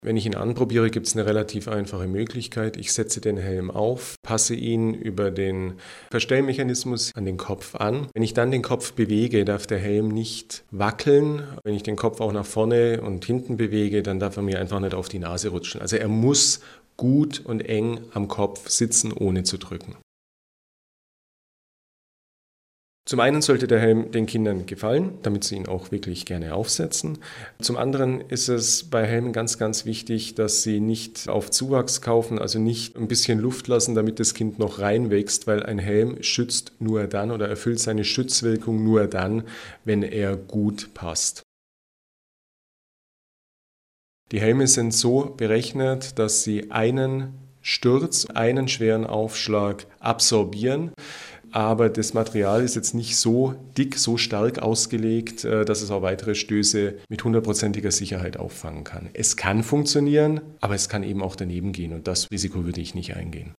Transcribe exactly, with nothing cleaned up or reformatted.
Wenn ich ihn anprobiere, gibt es eine relativ einfache Möglichkeit. Ich setze den Helm auf, passe ihn über den Verstellmechanismus an den Kopf an. Wenn ich dann den Kopf bewege, darf der Helm nicht wackeln. Wenn ich den Kopf auch nach vorne und hinten bewege, dann darf er mir einfach nicht auf die Nase rutschen. Also er muss gut und eng am Kopf sitzen, ohne zu drücken. Zum einen sollte der Helm den Kindern gefallen, damit sie ihn auch wirklich gerne aufsetzen. Zum anderen ist es bei Helmen ganz, ganz wichtig, dass sie nicht auf Zuwachs kaufen, also nicht ein bisschen Luft lassen, damit das Kind noch reinwächst, weil ein Helm schützt nur dann oder erfüllt seine Schutzwirkung nur dann, wenn er gut passt. Die Helme sind so berechnet, dass sie einen Sturz, einen schweren Aufschlag absorbieren. Aber das Material ist jetzt nicht so dick, so stark ausgelegt, dass es auch weitere Stöße mit hundertprozentiger Sicherheit auffangen kann. Es kann funktionieren, aber es kann eben auch daneben gehen und das Risiko würde ich nicht eingehen.